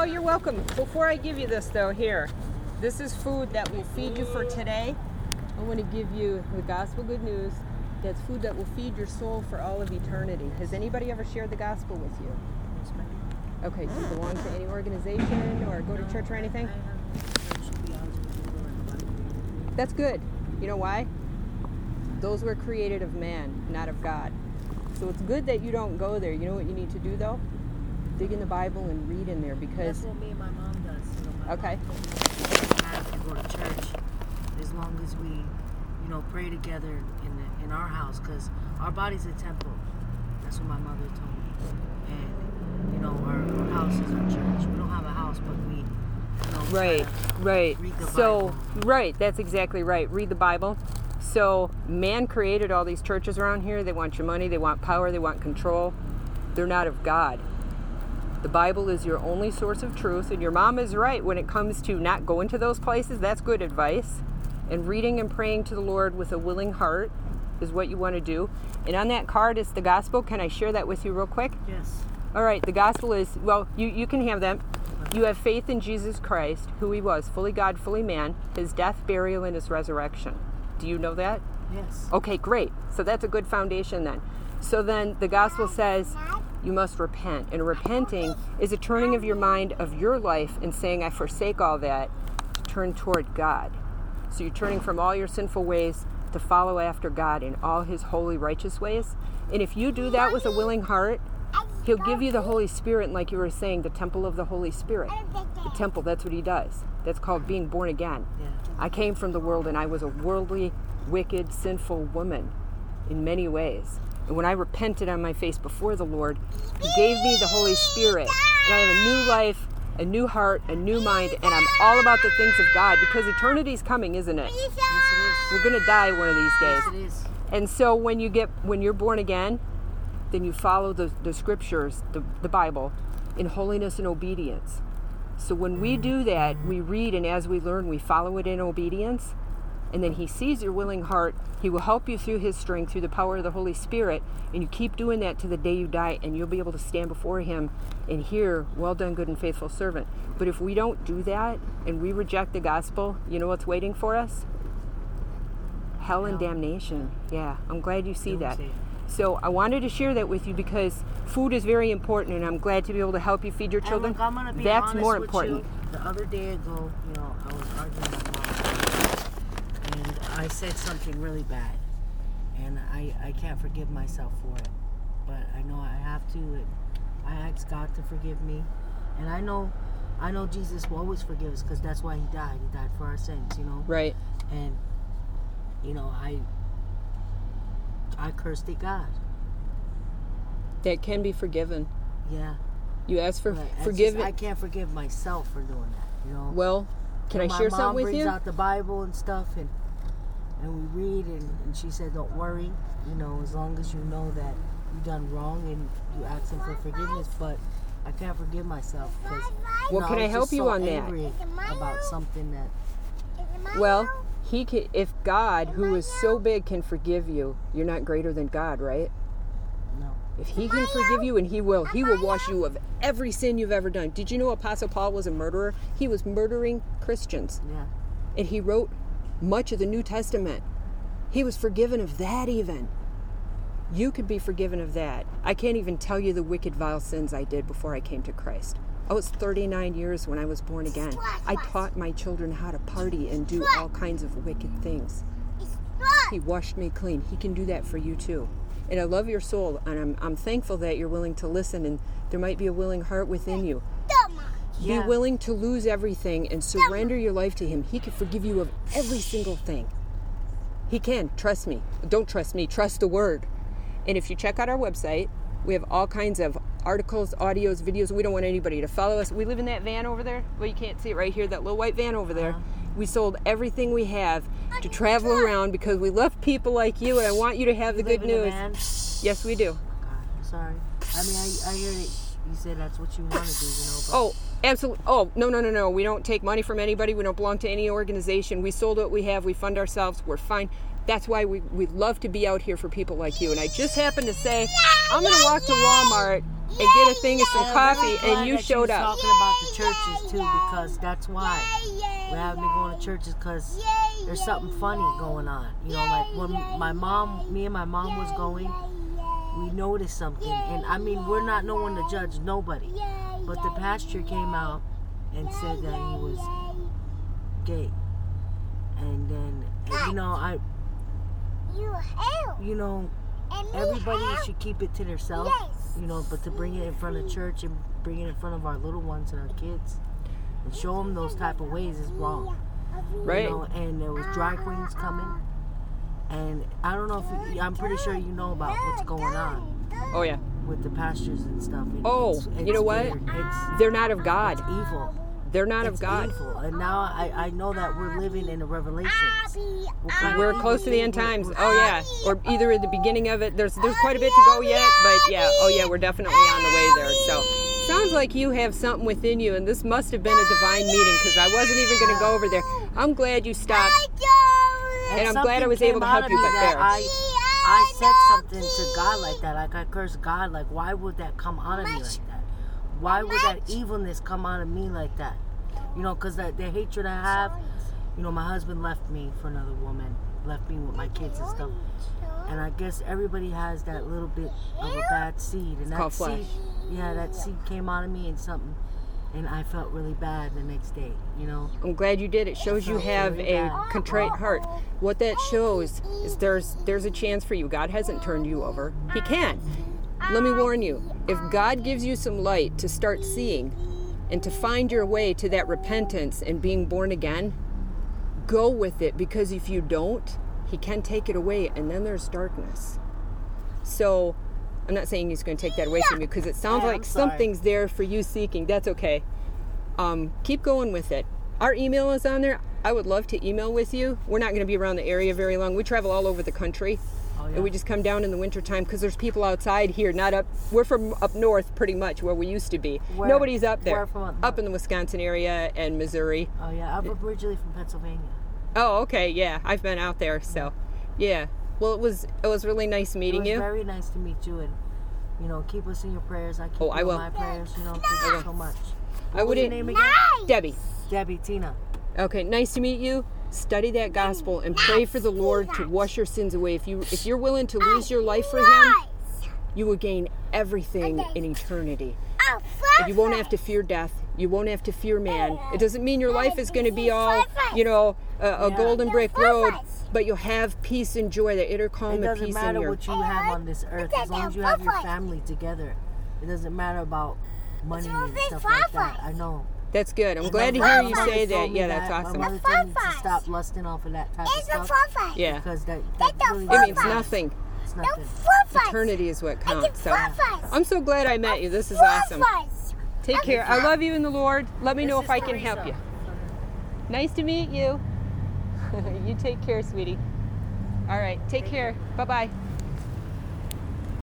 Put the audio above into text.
Oh, you're welcome. Before I give you this, though, here. This is food that will feed you for today. I want to give you the gospel good news. That's food that will feed your soul for all of eternity. Has anybody ever shared the gospel with you? Okay, do you belong to any organization or go to church or anything? That's good. You know why? Those were created of man, not of God. So it's good that you don't go there. You know what you need to do, though? Dig in the Bible and read in there, because... That's what me and my mom does. You know, my okay. mom told me have to go to church as long as we, you know, pray together in our house, because our body's a temple. That's what my mother told me. And, you know, our house is our church. We don't have a house, but we, you know, right. Read the so, Bible. Right, that's exactly right. Read the Bible. So, man created all these churches around here. They want your money, they want power, they want control. They're not of God. The Bible is your only source of truth, and your mom is right when it comes to not going to those places. That's good advice. And reading and praying to the Lord with a willing heart is what you want to do. And on that card is the gospel. Can I share that with you real quick? Yes. All right, the gospel is, well, you can have that. You have faith in Jesus Christ, who he was, fully God, fully man, his death, burial, and his resurrection. Do you know that? Yes. Okay, great. So that's a good foundation then. So then the gospel says you must repent. And repenting is a turning of your mind of your life and saying, I forsake all that, to turn toward God. So you're turning from all your sinful ways to follow after God in all his holy, righteous ways. And if you do that with a willing heart, he'll give you the Holy Spirit, and like you were saying, the temple of the Holy Spirit. The temple, that's what he does. That's called being born again. Yeah. I came from the world, and I was a worldly, wicked, sinful woman in many ways. And when I repented on my face before the Lord, he gave me the Holy Spirit. And I have a new life, a new heart, a new mind, and I'm all about the things of God, because eternity's coming, isn't it? Yes, it is. We're going to die one of these days. Yes, it is. And so when you're born again, then you follow the scriptures, the Bible, in holiness and obedience. So when we do that, we read, and as we learn, we follow it in obedience. And then he sees your willing heart. He will help you through his strength, through the power of the Holy Spirit. And you keep doing that to the day you die, and you'll be able to stand before him and hear, well done, good and faithful servant. But if we don't do that, and we reject the gospel, you know what's waiting for us? Hell and damnation. Yeah, I'm glad you see that. So I wanted to share that with you, because food is very important, and I'm glad to be able to help you feed your children. Look, I'm gonna be That's honest more with important. You. The other day ago, you know, I was arguing with my mom, and I said something really bad, and I can't forgive myself for it, but I know I have to. And I asked God to forgive me, and I know Jesus will always forgive us, because that's why he died. He died for our sins, you know. Right. And you know, I cursed at God. That can be forgiven. Yeah. You ask for But forgiveness. I can't forgive myself for doing that, you know. Well, can I share something with My mom brings you? out the Bible and stuff, and we read, and she said, don't worry, you know, as long as you know that you've done wrong and you ask him for forgiveness. But I can't forgive myself, because Well, can I help you on that? angry about something that. Well, if God, who is so big, can forgive you, you're not greater than God, right? No. If he can forgive you, and he will wash you of every sin you've ever done. Did you know Apostle Paul was a murderer? He was murdering Christians. Yeah. And he wrote much of the New Testament. He was forgiven of that even. You could be forgiven of that. I can't even tell you the wicked, vile sins I did before I came to Christ. I was 39 years when I was born again. I taught my children how to party and do all kinds of wicked things. He washed me clean. He can do that for you too. And I love your soul, and I'm thankful that you're willing to listen, and there might be a willing heart within you. Yeah. Be willing to lose everything and surrender your life to him. He can forgive you of every single thing. He can. Trust me. Don't trust me. Trust the word. And if you check out our website, we have all kinds of articles, audios, videos. We don't want anybody to follow us. We live in that van over there. Well, you can't see it right here, that little white van over there. We sold everything we have to travel around, because we love people like you, and I want you to have the good news. Yes, we do. God, I'm sorry. I mean, I hear that you said that's what you want to do, you know. But Oh, absolutely. Oh, no. We don't take money from anybody. We don't belong to any organization. We sold what we have. We fund ourselves. We're fine. That's why we love to be out here for people like you. And I just happened to say, I'm going to walk to Walmart and get a thing of some coffee, and you showed up. Talking about the churches too, because that's why we haven't been going to churches, because there's something funny going on. You know, like when me and my mom was going, we noticed something. And I mean, we're not no one to judge nobody, but the pastor came out and said that he was gay, and then everybody should keep it to themselves, but to bring it in front of church and bring it in front of our little ones and our kids and show them those type of ways is wrong. Right. And there was drag queens coming, and I don't know if I'm pretty sure you know about what's going on. Oh yeah. With the pastors and stuff. It's you know what? They're not of God. It's evil. They're not of God. Evil. And now I know that we're living in a revelation. We're close to the end times. Oh yeah, or either at the beginning of it. There's quite a bit to go yet, but yeah. Oh yeah, we're definitely on the way there. So sounds like you have something within you, and this must have been a divine meeting, because I wasn't even going to go over there. I'm glad you stopped, and I'm glad I was able to help you. But there, I said something to God like that. Like I cursed God. Like, why would that come out of me like that? Why would that evilness come out of me like that? Because the hatred I have, my husband left me for another woman, left me with my kids and stuff. And I guess everybody has that little bit of a bad seed. And that seed, that seed came out of me and something. And I felt really bad the next day, I'm glad you did. It shows you have a contrite heart. What that shows is there's a chance for you. God hasn't turned you over. He can. Let me warn you, if God gives you some light to start seeing and to find your way to that repentance and being born again, go with it, because if you don't, He can take it away, and then there's darkness. So I'm not saying He's going to take that away from you, because it sounds like something's there for you seeking. That's okay. Keep going with it. Our email is on there. I would love to email with you. We're not going to be around the area very long. We travel all over the country. Oh, yeah. And we just come down in the wintertime, because there's people outside here, not up. We're from up north, pretty much, where we used to be. Nobody's up there. Up in the Wisconsin area and Missouri. Oh, yeah. I'm originally from Pennsylvania. Oh, okay. Yeah. I've been out there. So, yeah. Well, it was really nice meeting you. It was very nice to meet you. And, keep us in your prayers. I keep you in my prayers, thank you so much. What was your name again? Debbie. Debbie, Tina. Okay. Nice to meet you. Study that gospel and pray for the Lord to wash your sins away. If you're willing to lose your life for Him, you will gain everything in eternity. You won't have to fear death. You won't have to fear man. It doesn't mean your life is going to be all, a golden brick road, but you'll have peace and joy, that inner calm and peace in It doesn't matter what you have on this earth, as long as you have your family together. It doesn't matter about money and stuff like that. I know. That's good. I'm glad to hear you say that. Yeah, that's awesome. My mother told me to stop lusting off of that type of stuff. Yeah. Because that really it means nothing. It's nothing. Eternity is what counts. So I'm so glad I met you. This is awesome. Take care. I love you in the Lord. Let me know if I can help you. Nice to meet you. You take care, sweetie. All right. Take care. Bye-bye.